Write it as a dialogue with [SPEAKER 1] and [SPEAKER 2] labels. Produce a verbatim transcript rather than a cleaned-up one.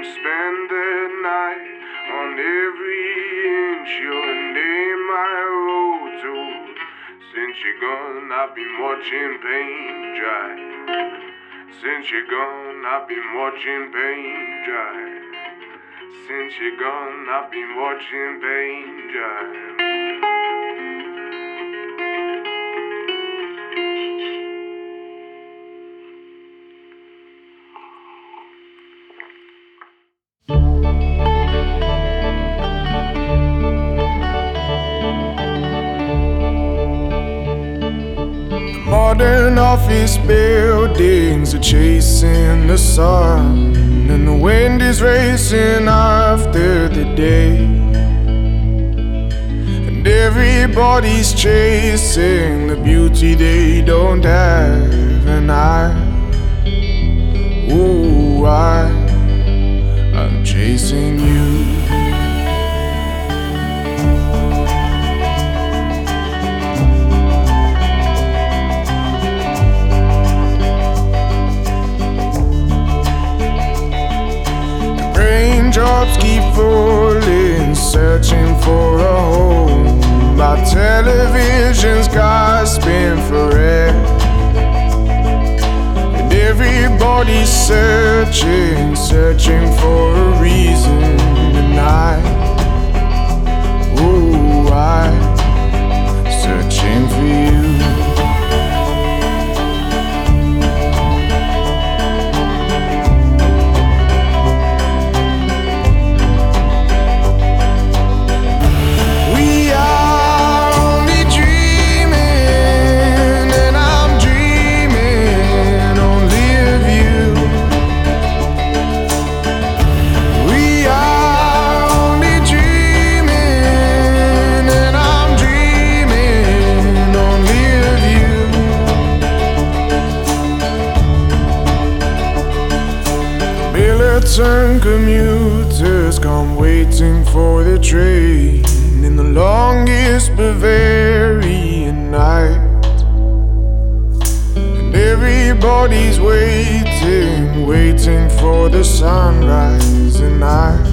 [SPEAKER 1] spend the night on every inch your name I wrote to. Since you're gone, I've been watching paint dry. Since you're gone, I've been watching paint dry. Since you're gone, I've been watching paint dry.
[SPEAKER 2] Modern office buildings are chasing the sun, and the wind is racing after the day, and everybody's chasing the beauty they don't have. And I, oh I, I'm chasing you. Raindrops keep falling, searching for a home. My television's gasping for air, and everybody's searching, searching for a reason. And I, oh I, searching for you. Turn commuters come waiting for the train in the longest Bavarian night, and everybody's waiting, waiting for the sunrise. And I,